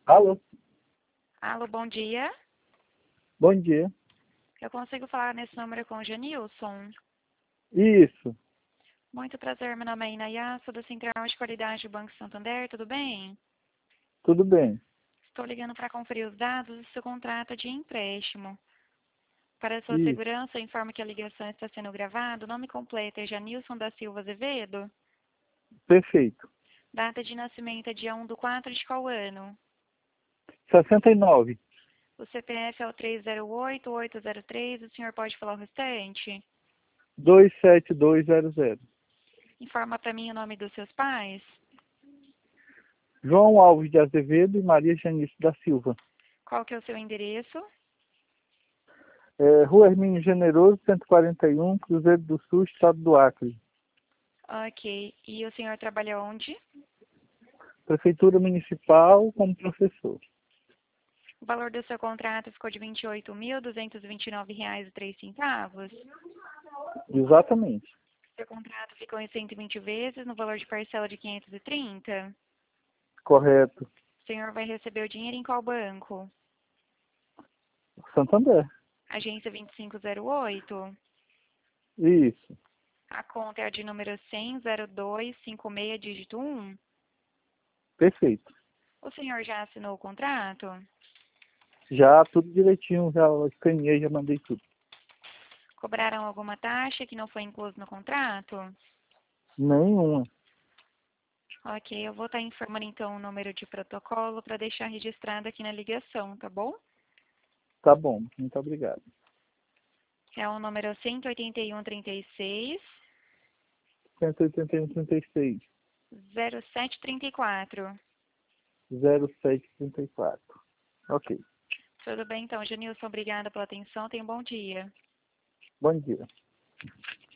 Alô, Alô, bom dia. bom dia. Eu consigo falar nesse número com o Genilson? Isso, Muito prazer, meu nome é Inaya, sou da Central de Qualidade do Banco Santander, tudo bem? tudo bem. Estou ligando para conferir os dados do seu contrato de empréstimo. Para sua Isso, segurança, eu informo que a ligação está sendo gravada. O nome completo é Janilson da Silva Azevedo. perfeito. Data de nascimento é dia 1/4 de qual ano? 69, O CPF é o 308-803, o senhor pode falar o restante? 27200. Informa para mim o nome dos seus pais. João Alves de Azevedo e Maria Janice da Silva. Qual que é o seu endereço? Rua Hermínio Generoso, 141, Cruzeiro do Sul, Estado do Acre. Ok. E o senhor trabalha onde? Prefeitura Municipal como professor. O valor do seu contrato ficou de R$ 28.229,03. Exatamente. Seu contrato ficou em 120 vezes, no valor de parcela de 530. Correto. O senhor vai receber o dinheiro em qual banco? Santander. Agência 2508. Isso, A conta é a de número 1000256, dígito 1. perfeito. O senhor já assinou o contrato? Já tudo direitinho, já escaneei, já mandei tudo. Cobraram alguma taxa que não foi incluso no contrato? Nenhuma. Ok, eu vou estar informando então o número de protocolo para deixar registrado aqui na ligação, tá bom? Tá bom, muito obrigado. É o número 18136 181,36. 0734. 0734. Ok. Tudo bem então, Janilson, obrigada pela atenção, tenha um bom dia. Bom dia.